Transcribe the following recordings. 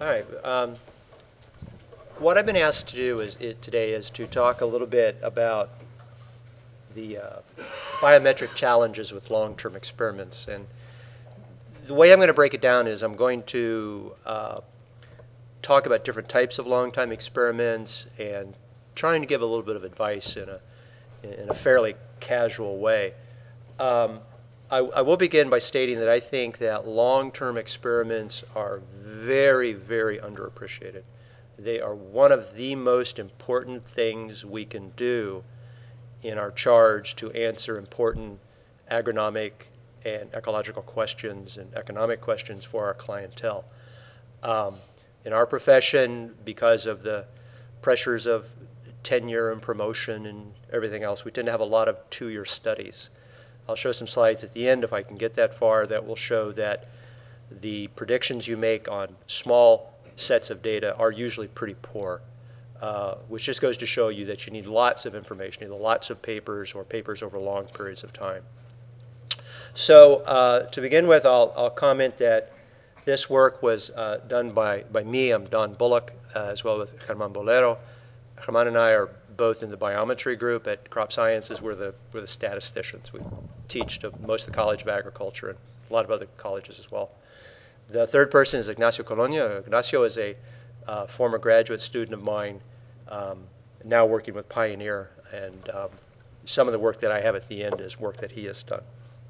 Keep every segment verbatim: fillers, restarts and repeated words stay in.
All right. Um, what I've been asked to do is, it, today is to talk a little bit about the uh, biometric challenges with long-term experiments. And the way I'm going to break it down is I'm going to uh, talk about different types of long-time experiments and trying to give a little bit of advice in a in a fairly casual way. Um, I, I will begin by stating that I think that long-term experiments are very, very underappreciated. They are one of the most important things we can do in our charge to answer important agronomic and ecological questions and economic questions for our clientele. Um, in our profession, because of the pressures of tenure and promotion and everything else, we tend to have a lot of two-year studies. I'll show some slides at the end, if I can get that far, that will show that the predictions you make on small sets of data are usually pretty poor, uh, which just goes to show you that you need lots of information, you need lots of papers or papers over long periods of time. So uh, to begin with, I'll, I'll comment that this work was uh, done by, by me. I'm Don Bullock, uh, as well as Germán Bolero. Germán and I are both in the biometry group at Crop Sciences. We're the, we're the statisticians. We teach to most of the College of Agriculture and a lot of other colleges as well. The third person is Ignacio Colonia. Ignacio is a uh, former graduate student of mine, um, now working with Pioneer, and um, some of the work that I have at the end is work that he has done.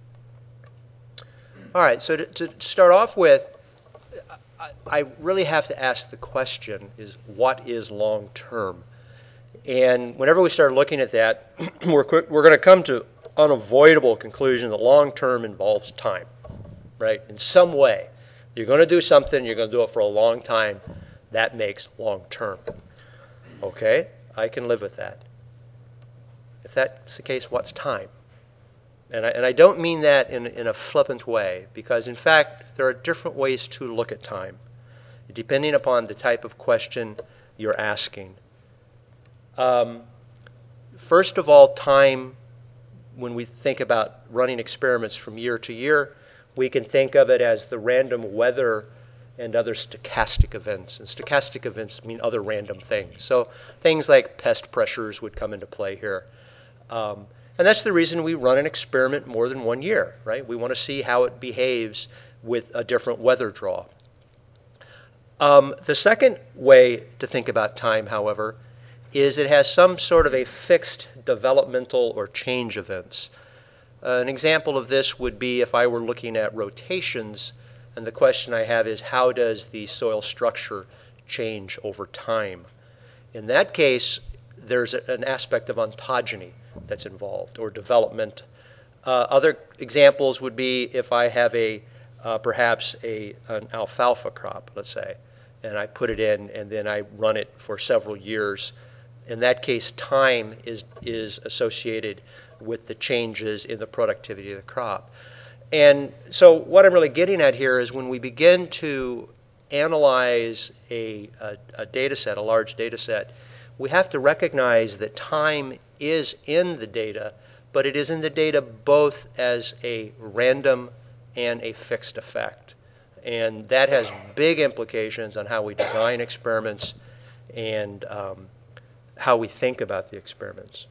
All right, so to, to start off with, I, I really have to ask the question is, what is long-term? And whenever we start looking at that, we're, we're going to come to unavoidable conclusion that long-term involves time, right? In some way. You're going to do something, you're going to do it for a long time. That makes long-term. Okay, I can live with that. If that's the case, what's time? And I, and I don't mean that in, in a flippant way, because in fact, there are different ways to look at time, depending upon the type of question you're asking. Um, first of all, time, when we think about running experiments from year to year, we can think of it as the random weather and other stochastic events. And stochastic events mean other random things. So things like pest pressures would come into play here. Um, and that's the reason we run an experiment more than one year, right? We want to see how it behaves with a different weather draw. Um, the second way to think about time, however, is it has some sort of a fixed developmental or change events. Uh, an example of this would be if I were looking at rotations, and the question I have is, how does the soil structure change over time? In that case, there's a, an aspect of ontogeny that's involved, or development. Uh, other examples would be if I have a uh, perhaps a, an alfalfa crop, let's say, and I put it in and then I run it for several years. In that case, time is, is associated with the changes in the productivity of the crop. And so what I'm really getting at here is when we begin to analyze a, a, a data set, a large data set, we have to recognize that time is in the data, but it is in the data both as a random and a fixed effect. And that has big implications on how we design experiments and um, how we think about the experiments.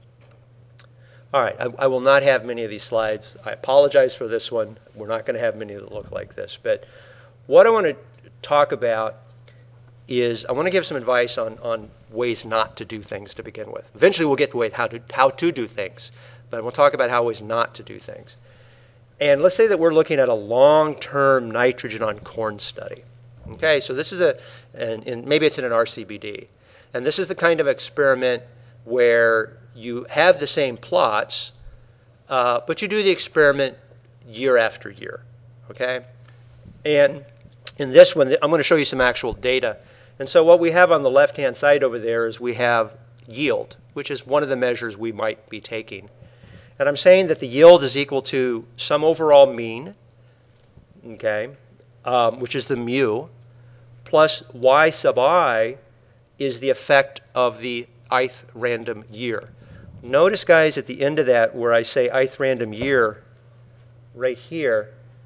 All right, I, I will not have many of these slides. I apologize for this one. We're not going to have many that look like this. But what I want to talk about is I want to give some advice on, on ways not to do things to begin with. Eventually we'll get to how to, how to do things, but we'll talk about how ways not to do things. And let's say that we're looking at a long-term nitrogen on corn study. Okay, so this is a, and, and maybe it's in an R C B D. And this is the kind of experiment where you have the same plots, uh, but you do the experiment year after year, okay? And in this one, I'm going to show you some actual data. And so what we have on the left-hand side over there is we have yield, which is one of the measures we might be taking. And I'm saying that the yield is equal to some overall mean, okay, um, which is the mu, plus y sub I is the effect of the ith random year. Notice, guys, at the end of that where I say ith random year, right here,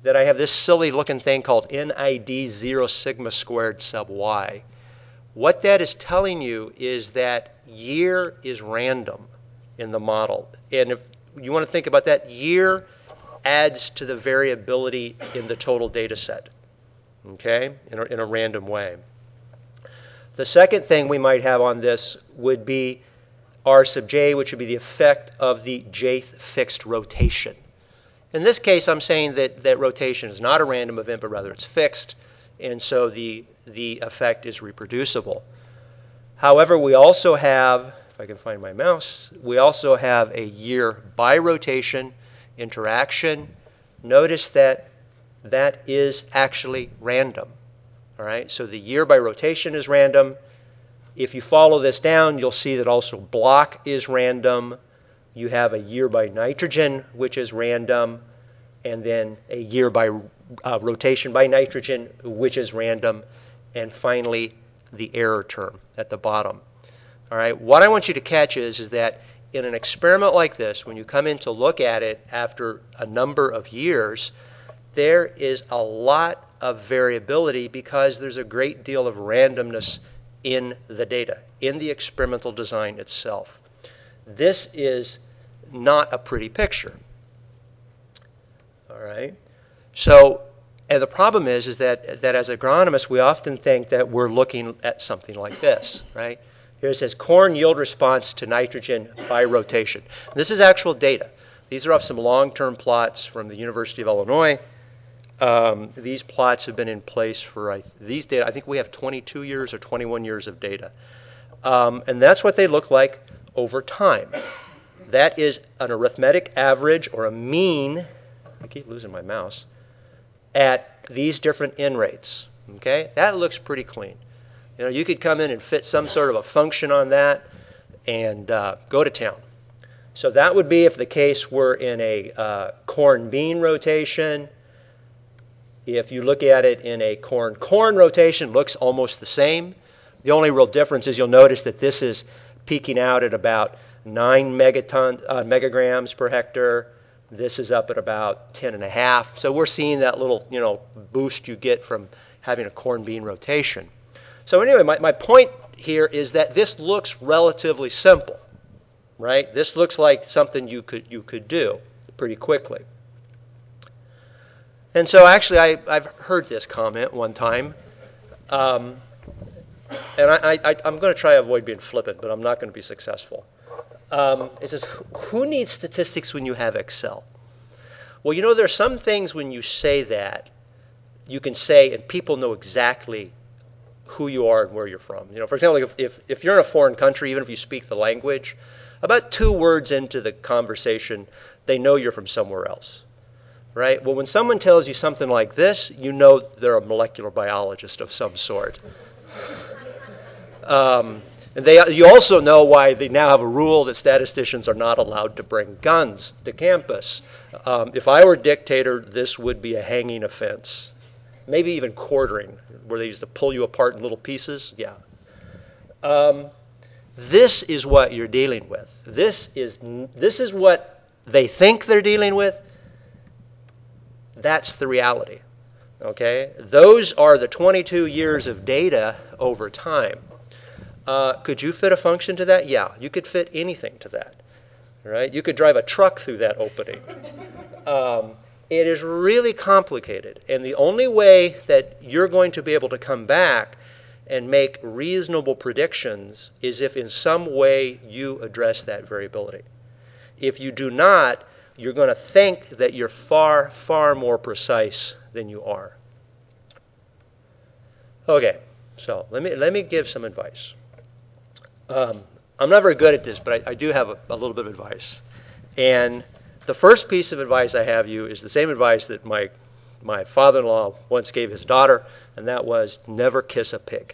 that I have this silly looking thing called N I D zero sigma squared sub y. What that is telling you is that year is random in the model. And if you want to think about that, year adds to the variability in the total data set, okay, in a, in a random way. The second thing we might have on this would be R sub j, which would be the effect of the jth fixed rotation. In this case, I'm saying that, that rotation is not a random event, but rather it's fixed, and so the, the effect is reproducible. However, we also have, if I can find my mouse, we also have a year birotation interaction. Notice that that is actually random. All right, so the year by rotation is random. If you follow this down, you'll see that also block is random. You have a year by nitrogen, which is random, and then a year by uh, rotation by nitrogen, which is random, and finally the error term at the bottom. All right, what I want you to catch is, is that in an experiment like this, when you come in to look at it after a number of years, there is a lot of variability because there's a great deal of randomness in the data, in the experimental design itself. This is not a pretty picture. All right? So, and the problem is, is that, that as agronomists, we often think that we're looking at something like this, right? Here it says corn yield response to nitrogen by rotation. This is actual data. These are off some long-term plots from the University of Illinois. Um, these plots have been in place for, I, these data, I think we have twenty-two years or twenty-one years of data. Um, and that's what they look like over time. That is an arithmetic average or a mean, I keep losing my mouse, at these different N rates. Okay? That looks pretty clean. You know, you could come in and fit some sort of a function on that and uh, go to town. So that would be if the case were in a uh, corn-bean rotation. If you look at it in a corn-corn rotation, it looks almost the same. The only real difference is you'll notice that this is peaking out at about nine megaton, uh, megagrams per hectare. This is up at about ten and a half. So we're seeing that little, you know, boost you get from having a corn-bean rotation. So anyway, my, my point here is that this looks relatively simple, right? This looks like something you could you could do pretty quickly. And so actually, I, I've heard this comment one time. Um, and I, I, I'm going to try to avoid being flippant, but I'm not going to be successful. Um, it says, who needs statistics when you have Excel? Well, you know, there are some things when you say that, you can say, and people know exactly who you are and where you're from. You know, for example, if, if, if you're in a foreign country, even if you speak the language, about two words into the conversation, they know you're from somewhere else. Right? Well, when someone tells you something like this, you know they're a molecular biologist of some sort. Um, and they, you also know why they now have a rule that statisticians are not allowed to bring guns to campus. Um, if I were dictator, this would be a hanging offense. Maybe even quartering, where they used to pull you apart in little pieces. Yeah. Um, this is what you're dealing with. This is, this is what they think they're dealing with. That's the reality. Okay? Those are the twenty-two years of data over time. Uh, could you fit a function to that? Yeah, you could fit anything to that. Right? You could drive a truck through that opening. Um, it is really complicated. And the only way that you're going to be able to come back and make reasonable predictions is if in some way you address that variability. If you do not, you're going to think that you're far, far more precise than you are. Okay, so let me, let me give some advice. Um, I'm not very good at this, but I, I do have a, a little bit of advice. And the first piece of advice I have you is the same advice that my, my father-in-law once gave his daughter, and that was never kiss a pig.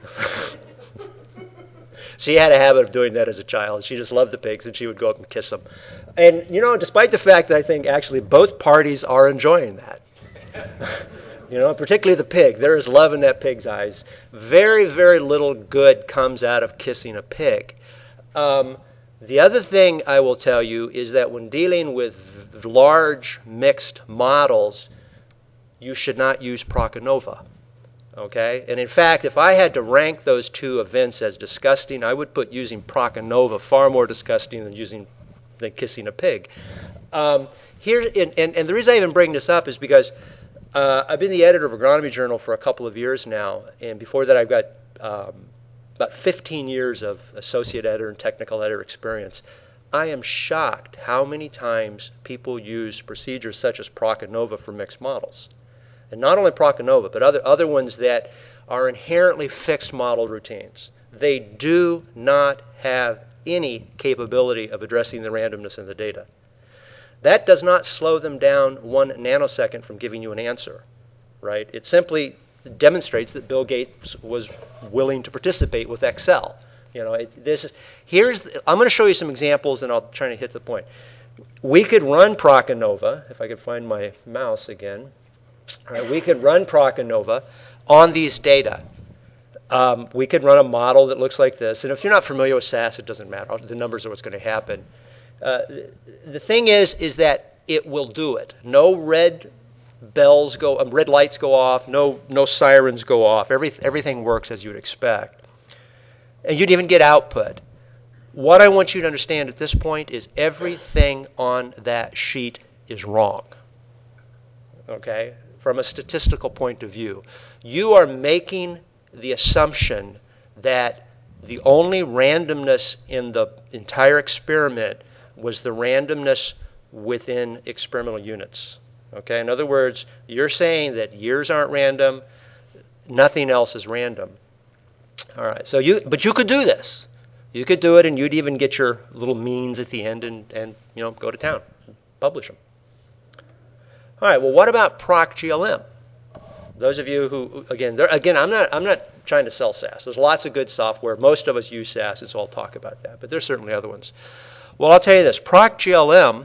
She had a habit of doing that as a child. She just loved the pigs, and she would go up and kiss them. And, you know, despite the fact that I think actually both parties are enjoying that. You know, particularly the pig. There is love in that pig's eyes. Very, very little good comes out of kissing a pig. Um, the other thing I will tell you is that when dealing with large mixed models, you should not use Prochinova. Okay? And in fact, if I had to rank those two events as disgusting, I would put using Prochinova far more disgusting than using than kissing a pig. Um, here, and, and, and the reason I even bring this up is because uh, I've been the editor of Agronomy Journal for a couple of years now, and before that I've got um, about fifteen years of associate editor and technical editor experience. I am shocked how many times people use procedures such as Prochinova for mixed models. And not only Prochinova, but other, other ones that are inherently fixed model routines. They do not have any capability of addressing the randomness in the data. That does not slow them down one nanosecond from giving you an answer, right? It simply demonstrates that Bill Gates was willing to participate with Excel. You know, it, this is, here's, I'm going to show you some examples, and I'll try to hit the point. We could run Prochinova, if I could find my mouse again. All right, we could run Prochinova on these data. Um, we could run a model that looks like this. And if you're not familiar with S A S, it doesn't matter. The numbers are what's going to happen. Uh, the thing is, is that it will do it. No red bells go, um, red lights go off. No, no sirens go off. Every, everything works as you would expect. And you'd even get output. What I want you to understand at this point is everything on that sheet is wrong. Okay? From a statistical point of view. You are making the assumption that the only randomness in the entire experiment was the randomness within experimental units. Okay? In other words, you're saying that years aren't random, nothing else is random. All right. So you, but you could do this. You could do it, and you'd even get your little means at the end, and, and you know, go to town, and publish them. All right. Well, what about ProcGLM? Those of you who, again, again, I'm not, I'm not trying to sell S A S. There's lots of good software. Most of us use S A S, and so I'll talk about that. But there's certainly other ones. Well, I'll tell you this: ProcGLM.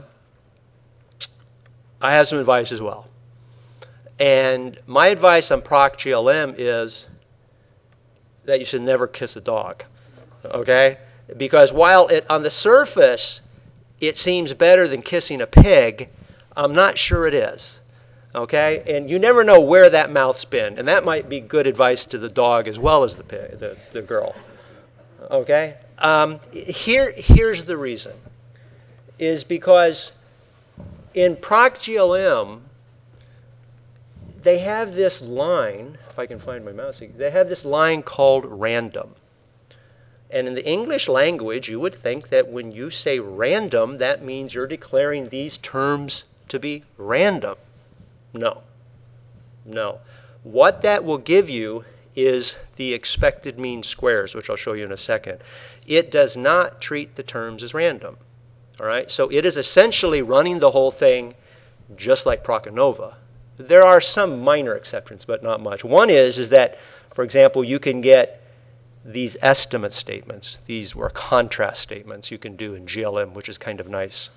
I have some advice as well, and my advice on ProcGLM is that you should never kiss a dog. Okay, because while it on the surface it seems better than kissing a pig, I'm not sure it is. Okay? And you never know where that mouth's been. And that might be good advice to the dog as well as the pig, the, the girl. Okay? Um, here, here's the reason. Is because in ProcGLM, they have this line, if I can find my mouse, they have this line called random. And in the English language, you would think that when you say random, that means you're declaring these terms to be random. No. No. What that will give you is the expected mean squares, which I'll show you in a second. It does not treat the terms as random. All right? So it is essentially running the whole thing just like Prochinova. There are some minor exceptions, but not much. One is, is that, for example, you can get these estimate statements. These were contrast statements you can do in G L M, which is kind of nice.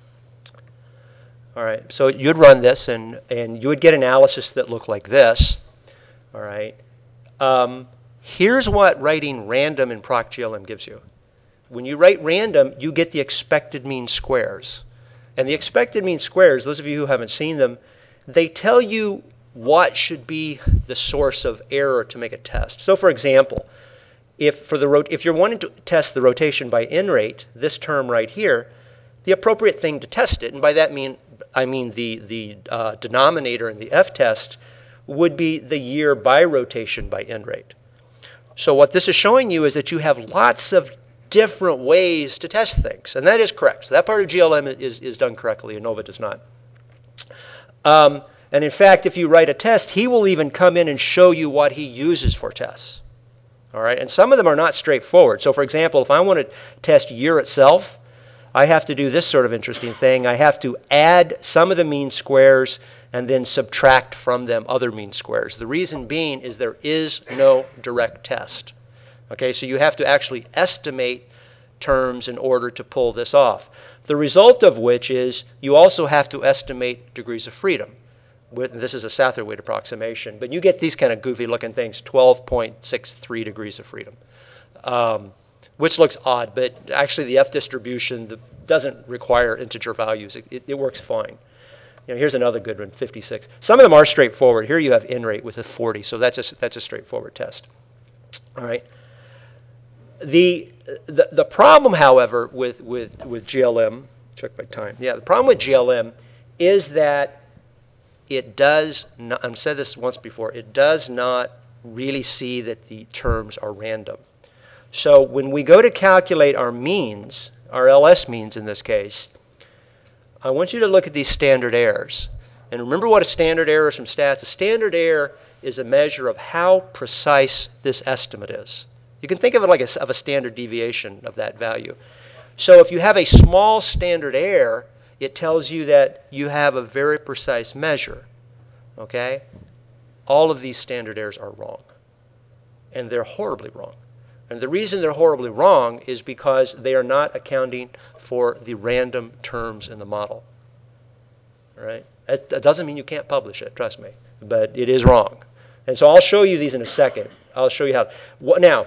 All right, so you'd run this, and, and you would get analysis that looked like this. All right. Um, here's what writing random in ProcGLM gives you. When you write random, you get the expected mean squares. And the expected mean squares, those of you who haven't seen them, they tell you what should be the source of error to make a test. So, for example, if for the rot if you're wanting to test the rotation by N rate, this term right here, the appropriate thing to test it, and by that mean I mean the the uh, denominator in the f-test, would be the year by rotation by N rate. So what this is showing you is that you have lots of different ways to test things, and that is correct. So that part of G L M is is done correctly, and ANOVA does not. Um, and in fact, if you write a test, he will even come in and show you what he uses for tests. All right, and some of them are not straightforward. So, for example, if I want to test year itself, I have to do this sort of interesting thing. I have to add some of the mean squares and then subtract from them other mean squares. The reason being is there is no direct test. Okay, so you have to actually estimate terms in order to pull this off. The result of which is you also have to estimate degrees of freedom. With, this is a Satterthwaite approximation, but you get these kind of goofy looking things, twelve point six three degrees of freedom, um, which looks odd, but actually the F distribution the, doesn't require integer values. It, it, it works fine. You know, here's another good one, fifty-six. Some of them are straightforward. Here you have N rate with a forty, so that's a, that's a straightforward test. All right. The, the, the problem, however, with, with, with G L M, check my time. Yeah, the problem with G L M is that it does not, I've said this once before, it does not really see that the terms are random. So when we go to calculate our means, our L S means in this case, I want you to look at these standard errors. And remember what a standard error is from stats. A standard error is a measure of how precise this estimate is. You can think of it like a, of a standard deviation of that value. So if you have a small standard error, it tells you that you have a very precise measure. Okay? All of these standard errors are wrong. And they're horribly wrong. And the reason they're horribly wrong is because they are not accounting for the random terms in the model. All right? That, that doesn't mean you can't publish it, trust me. But it is wrong. And so I'll show you these in a second. I'll show you how. What, now,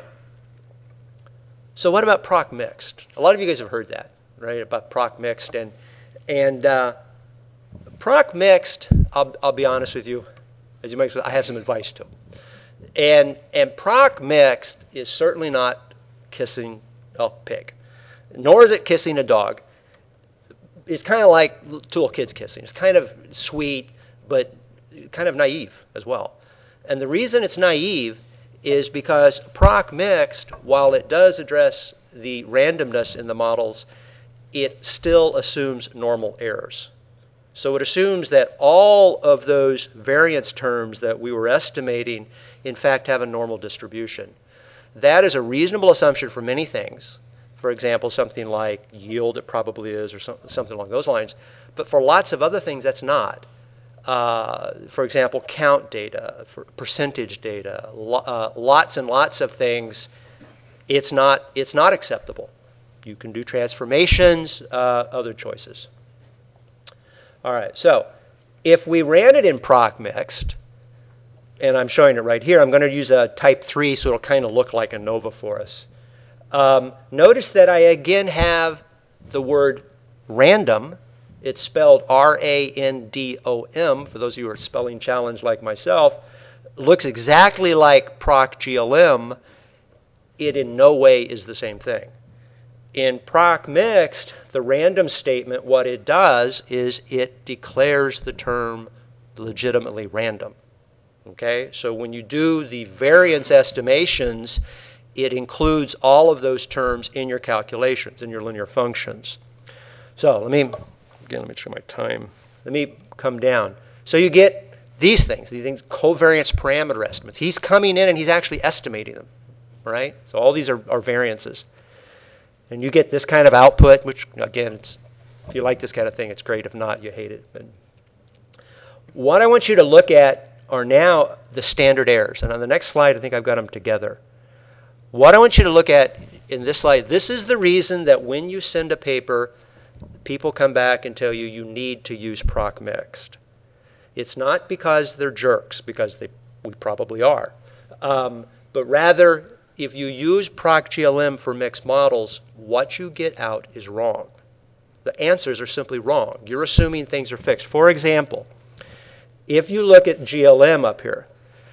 so what about proc mixed? A lot of you guys have heard that, right, about proc mixed. And, and uh, proc mixed, I'll, I'll be honest with you, as you might, I have some advice to. And, and proc mixed is certainly not kissing a pig, nor is it kissing a dog. It's kind of like little kids kissing. It's kind of sweet, but kind of naive as well. And the reason it's naive is because proc mixed, while it does address the randomness in the models, it still assumes normal errors. So it assumes that all of those variance terms that we were estimating, in fact, have a normal distribution. That is a reasonable assumption for many things. For example, something like yield, it probably is, or something along those lines. But for lots of other things, that's not. Uh, for example, count data, for percentage data, lo uh, lots and lots of things, it's not, it's not acceptable. You can do transformations, uh, other choices. All right, so if we ran it in proc mixed, and I'm showing it right here, I'm going to use a type three so it'll kind of look like ANOVA for us. Um, notice that I again have the word random. It's spelled R A N D O M, for those of you who are spelling challenged like myself. It looks exactly like proc G L M. It in no way is the same thing. In proc mixed, the random statement, what it does is it declares the term legitimately random. Okay? So when you do the variance estimations, it includes all of those terms in your calculations, in your linear functions. So let me, again, let me check my time. Let me come down. So you get these things, these things, covariance parameter estimates. He's coming in and he's actually estimating them, right? So all these are, are variances. And you get this kind of output, which, again, it's, if you like this kind of thing, it's great. If not, you hate it. But what I want you to look at are now the standard errors. And on the next slide, I think I've got them together. What I want you to look at in this slide, this is the reason that when you send a paper, people come back and tell you you need to use proc mixed. It's not because they're jerks, because they, we probably are. Um, but rather, if you use proc G L M for mixed models, what you get out is wrong. The answers are simply wrong. You're assuming things are fixed. For example, if you look at G L M up here,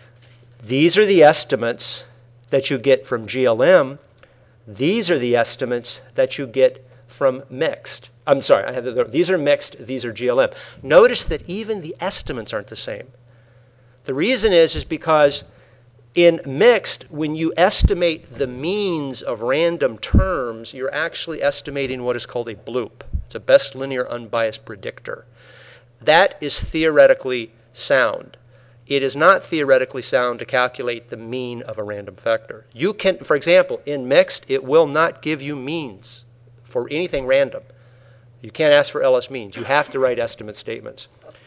these are the estimates that you get from G L M. These are the estimates that you get from mixed. I'm sorry, I have the, these are mixed, these are G L M. Notice that even the estimates aren't the same. The reason is, is because in mixed, when you estimate the means of random terms, you're actually estimating what is called a bloop. It's a best linear unbiased predictor. That is theoretically sound. It is not theoretically sound to calculate the mean of a random vector. You can, for example, in mixed, it will not give you means for anything random. You can't ask for L S means. You have to write estimate statements.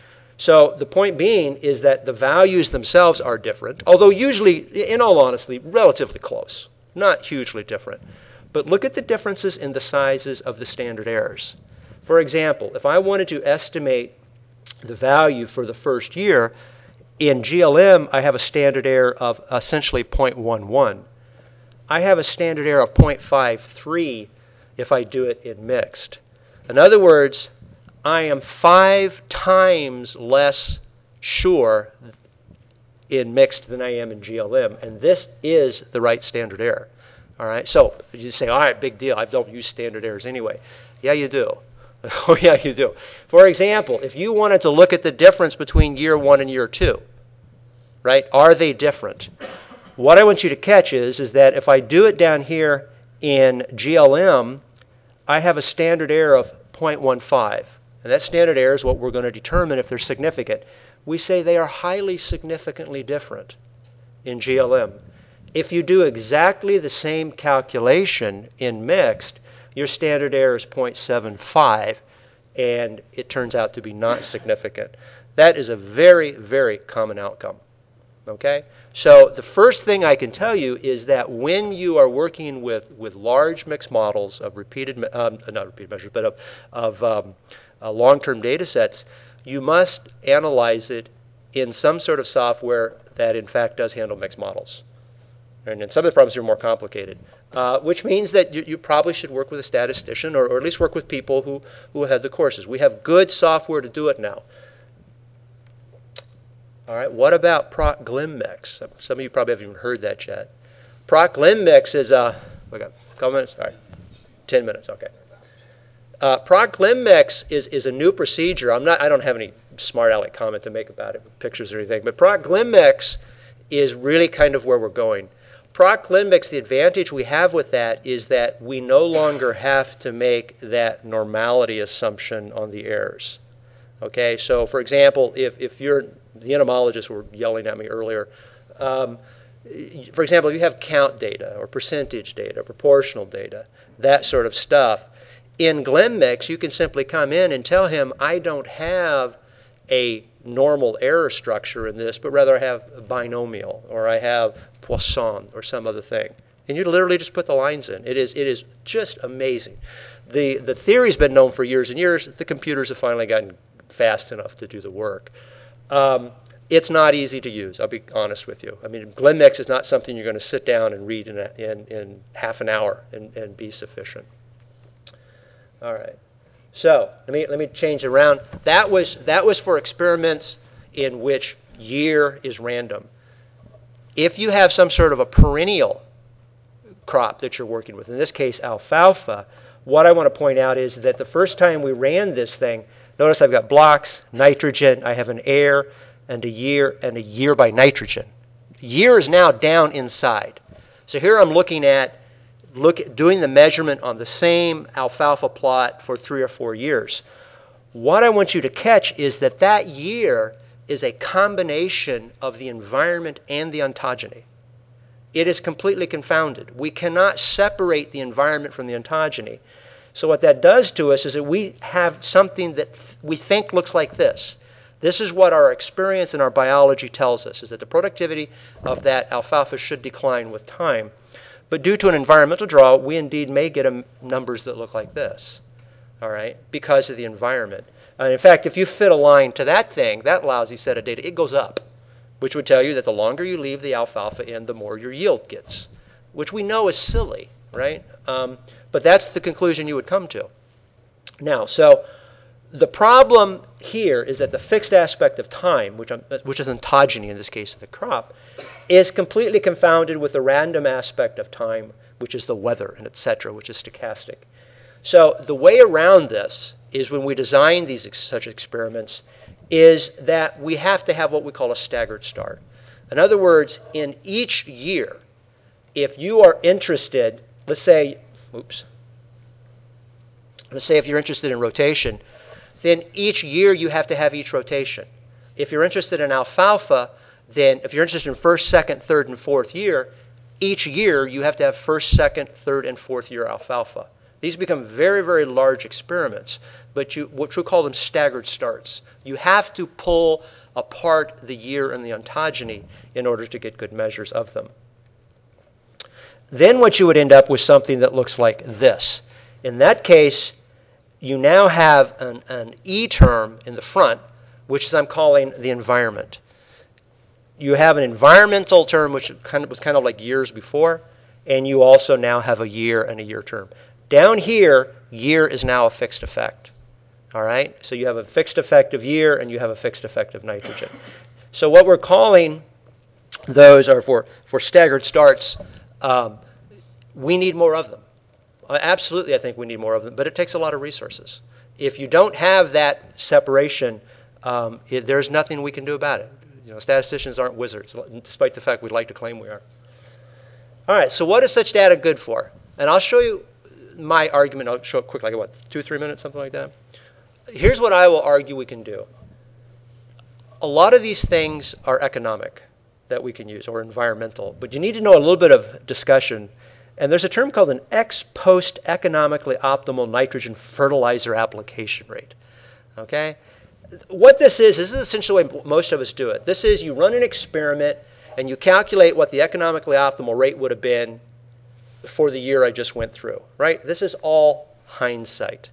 So the point being is that the values themselves are different, although usually, in all honesty, relatively close, not hugely different. But look at the differences in the sizes of the standard errors. For example, if I wanted to estimate the value for the first year, in G L M, I have a standard error of essentially zero point one one. I have a standard error of zero point five three if I do it in mixed. In other words, I am five times less sure in mixed than I am in G L M, and this is the right standard error. All right, so you say, all right, big deal. I don't use standard errors anyway. Yeah, you do. Oh, yeah, you do. For example, if you wanted to look at the difference between year one and year two, right, are they different? What I want you to catch is, is that if I do it down here in G L M, I have a standard error of zero point one five. And that standard error is what we're going to determine if they're significant. We say they are highly significantly different in G L M. If you do exactly the same calculation in mixed, your standard error is zero point seven five, and it turns out to be not significant. That is a very, very common outcome. Okay? So the first thing I can tell you is that when you are working with, with large mixed models of repeated, um, not repeated measures, but of, of um, uh, long-term data sets, you must analyze it in some sort of software that in fact does handle mixed models. And then some of the problems are more complicated, uh, which means that you, you probably should work with a statistician or, or at least work with people who, who have the courses. We have good software to do it now. All right, what about ProcGlimMix? Some, some of you probably haven't even heard that yet. ProcGlimMix is a, we got a couple minutes? All right, ten minutes, okay. Uh, ProcGlimMix is, is a new procedure. I'm not, I don't have any smart aleck comment to make about it with pictures or anything, but ProcGlimMix is really kind of where we're going. ProcGlimMix, the advantage we have with that is that we no longer have to make that normality assumption on the errors. Okay, so for example, if, if you're, the entomologists were yelling at me earlier, um, for example, if you have count data or percentage data, proportional data, that sort of stuff, in GlimMix you can simply come in and tell him, I don't have a normal error structure in this, but rather I have a binomial, or I have Poisson, or some other thing. And you literally just put the lines in. It is, it is just amazing. The, the theory's been known for years and years. The computers have finally gotten fast enough to do the work. Um, it's not easy to use, I'll be honest with you. I mean, GlimMix is not something you're going to sit down and read in, a, in, in half an hour and, and be sufficient. All right. So let me let me change it around. That was that was for experiments in which year is random. If you have some sort of a perennial crop that you're working with, in this case alfalfa, what I want to point out is that the first time we ran this thing, notice I've got blocks, nitrogen, I have an air, and a year, and a year by nitrogen. Year is now down inside. So here I'm looking at Look at doing the measurement on the same alfalfa plot for three or four years. What I want you to catch is that that year is a combination of the environment and the ontogeny. It is completely confounded. We cannot separate the environment from the ontogeny. So what that does to us is that we have something that we think looks like this. This is what our experience and our biology tells us, is that the productivity of that alfalfa should decline with time. But due to an environmental draw, we indeed may get a, numbers that look like this, all right, because of the environment. Uh, in fact, if you fit a line to that thing, that lousy set of data, it goes up, which would tell you that the longer you leave the alfalfa in, the more your yield gets, which we know is silly, right? Um, but that's the conclusion you would come to. Now, so the problem here is that the fixed aspect of time, which, I'm, which is ontogeny in this case of the crop, is completely confounded with the random aspect of time, which is the weather, and et cetera, which is stochastic. So the way around this is when we design these ex- such experiments is that we have to have what we call a staggered start. In other words, in each year, if you are interested, let's say, oops, let's say if you're interested in rotation, then each year you have to have each rotation. If you're interested in alfalfa, then if you're interested in first, second, third, and fourth year, each year you have to have first, second, third, and fourth year alfalfa. These become very, very large experiments, but you, what we call them staggered starts. You have to pull apart the year and the ontogeny in order to get good measures of them. Then what you would end up with something that looks like this. In that case, you now have an, an E term in the front, which is I'm calling the environment. You have an environmental term, which kind of was kind of like years before, and you also now have a year and a year term. Down here, year is now a fixed effect. All right? So you have a fixed effective year and you have a fixed effective nitrogen. So what we're calling those are for, for staggered starts, um, we need more of them. Uh, absolutely, I think we need more of them, but it takes a lot of resources. If you don't have that separation, um, it, there's nothing we can do about it. You know, statisticians aren't wizards, despite the fact we'd like to claim we are. All right, so what is such data good for? And I'll show you my argument. I'll show it quickly, like what, two, three minutes, something like that? Here's what I will argue we can do. A lot of these things are economic that we can use, or environmental, but you need to know a little bit of discussion. And there's a term called an ex post economically optimal nitrogen fertilizer application rate. Okay? What this is, this is essentially the way most of us do it. This is you run an experiment and you calculate what the economically optimal rate would have been for the year I just went through. Right? This is all hindsight.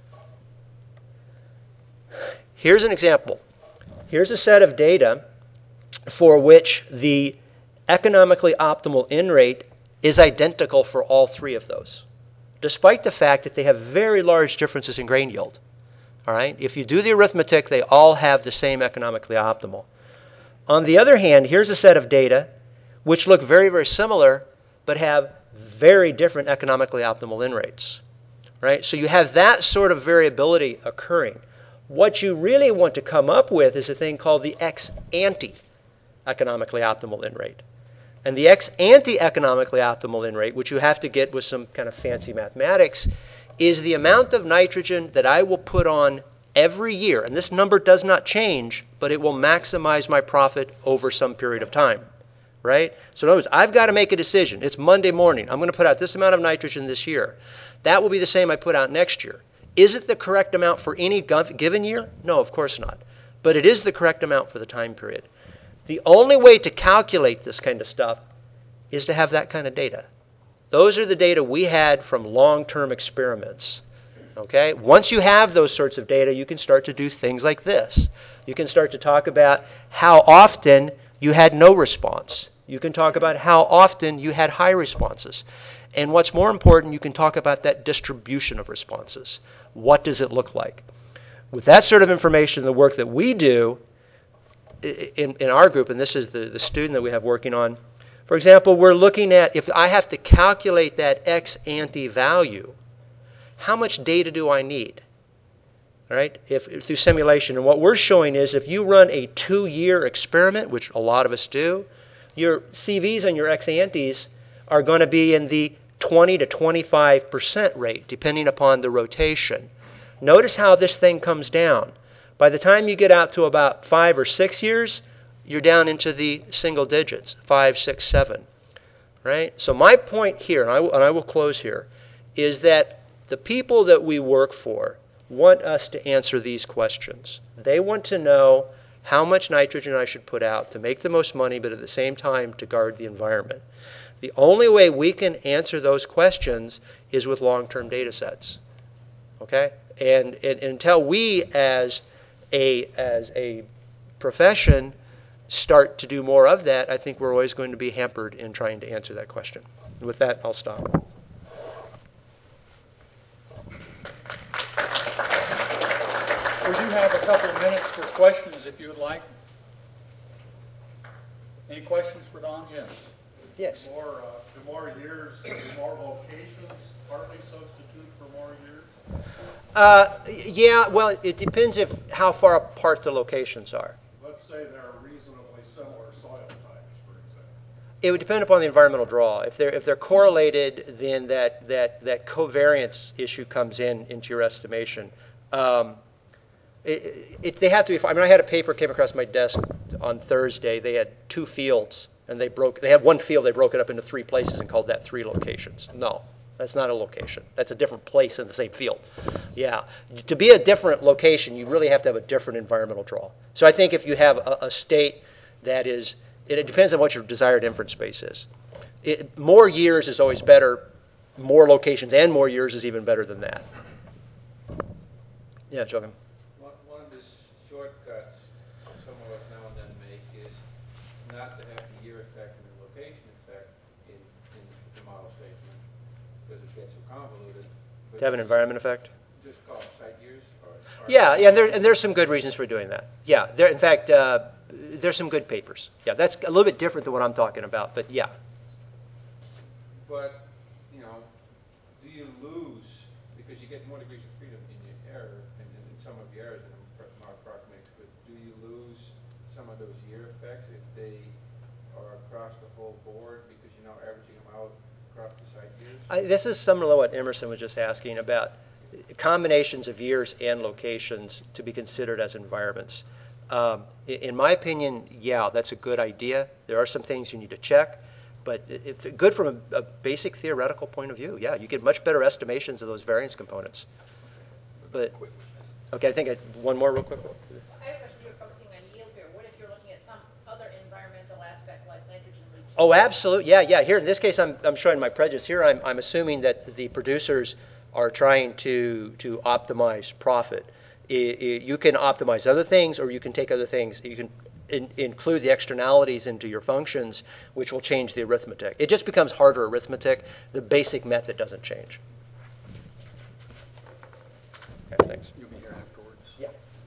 Here's an example. Here's a set of data for which the economically optimal N rate is identical for all three of those, despite the fact that they have very large differences in grain yield. All right? If you do the arithmetic, they all have the same economically optimal. On the other hand, here's a set of data which look very, very similar, but have very different economically optimal N rates. Right? So you have that sort of variability occurring. What you really want to come up with is a thing called the ex-ante economically optimal N rate. And the ex-ante economically optimal N rate, which you have to get with some kind of fancy mathematics, is the amount of nitrogen that I will put on every year. And this number does not change, but it will maximize my profit over some period of time. Right? So in other words, I've got to make a decision. It's Monday morning. I'm going to put out this amount of nitrogen this year. That will be the same I put out next year. Is it the correct amount for any given year? No, of course not. But it is the correct amount for the time period. The only way to calculate this kind of stuff is to have that kind of data. Those are the data we had from long-term experiments. Okay? Once you have those sorts of data, you can start to do things like this. You can start to talk about how often you had no response. You can talk about how often you had high responses. And what's more important, you can talk about that distribution of responses. What does it look like? With that sort of information, the work that we do in, in our group, and this is the, the student that we have working on, for example, we're looking at if I have to calculate that ex-ante value, how much data do I need? All right? If, if through simulation. And what we're showing is if you run a two-year experiment, which a lot of us do, your C Vs and your ex-antes are going to be in the twenty to twenty-five percent rate, depending upon the rotation. Notice how this thing comes down. By the time you get out to about five or six years, you're down into the single digits, five, six, seven. Right? So my point here, and I, will, and I will close here, is that the people that we work for want us to answer these questions. They want to know how much nitrogen I should put out to make the most money, but at the same time to guard the environment. The only way we can answer those questions is with long-term data sets. Okay? And, and, and until we as a, as a profession start to do more of that, I think we're always going to be hampered in trying to answer that question. And with that, I'll stop. We do have a couple of minutes for questions if you would like. Any questions for Don? Yes. Yes. The more, uh, the more years, the more locations partly substitute for more years? Uh, yeah, well, it depends if how far apart the locations are. Let's say they're reasonably similar soil types, for example. It would depend upon the environmental draw. If they're if they're correlated, then that that that covariance issue comes in into your estimation. Um, it, it, they have to be. I mean, I had a paper came across my desk on Thursday. They had two fields, and they broke. They had one field. They broke it up into three places and called that three locations. No, that's not a location. That's a different place in the same field. Yeah, to be a different location, you really have to have a different environmental draw. So I think if you have a, a state that is, it, it depends on what your desired inference space is. It, more years is always better. More locations and more years is even better than that. Yeah, Joachim. One of the shortcuts some of us now and then make is not to have the year effect and the location effect in, in the model statement because it gets so convoluted. To have an environment effect? just call it site years? or- or- Yeah, yeah, and, there, and there's some good reasons for doing that. Yeah, there. In fact, uh, there's some good papers. Yeah, that's a little bit different than what I'm talking about, but yeah. But, you know, do you lose, because you get more degrees of freedom in your error, and in in some of the errors that Mark Park makes, but do you lose some of those year effects if they are across the whole board, because you're now averaging them out across the site years? I, this is similar to what Emerson was just asking about combinations of years and locations to be considered as environments. Um, i- in my opinion, yeah, that's a good idea. There are some things you need to check, but it- it's good from a, a basic theoretical point of view. Yeah, you get much better estimations of those variance components. But, okay, I think I, one more real quick. I have a question. You're focusing on yield here. What if you're looking at some other environmental aspect like nitrogen leaching? Oh, absolutely. Yeah, yeah. Here, in this case, I'm, I'm showing my prejudice. Here, I'm, I'm assuming that the producers are trying to, to optimize profit. I, I, you can optimize other things, or you can take other things. You can in, include the externalities into your functions, which will change the arithmetic. It just becomes harder arithmetic. The basic method doesn't change. Okay, thanks. You'll be here afterwards. Yeah.